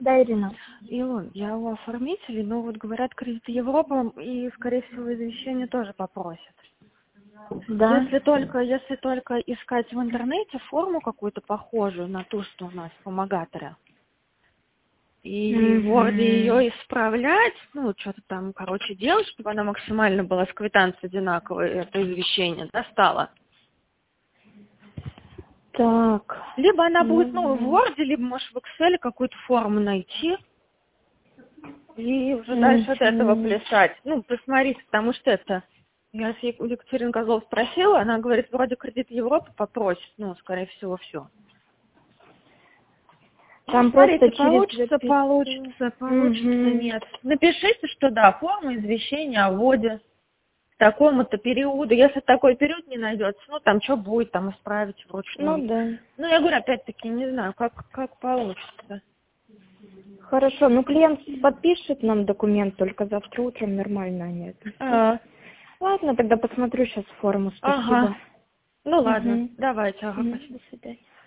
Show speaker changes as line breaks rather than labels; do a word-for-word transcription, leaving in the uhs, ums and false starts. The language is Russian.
Да, Ирина.
Илон, я у оформителей, но вот говорят, кредит Европа и, скорее всего, извещение тоже попросят.
Да.
Если только, если только искать в интернете форму какую-то похожую на ту, что у нас в помогаторе, и в Word ее исправлять, ну, что-то там, короче, делать, чтобы она максимально была с квитанцией одинаковой, это извещение, да, стало.
Так.
Либо она будет, ну, в
Мгм.
Word, либо, может, в Excel какую-то форму найти и уже дальше от этого
Мгм.
плясать. Ну, посмотрите, потому что это... Я с Е- у Екатерины Козлов спросила, она говорит, вроде кредит Европы попросит, ну, скорее всего, все. Ну,
Там просто
смотрите,
через
получится,
записку.
получится, получится,
Мгм.
нет. Напишите, что да, форма извещения о вводе к такому-то периоду. Если такой период не найдется, ну, там что будет, там исправить вручную.
Ну да.
Ну, я говорю, опять-таки, не знаю, как, как получится.
Хорошо, ну клиент подпишет нам документ только завтра утром, нормально они это все.
А,
Ладно, тогда посмотрю сейчас форму,
ага.
спасибо.
Ну, ладно,
Угу.
давайте, ага,
Угу.
спасибо.
До свидания.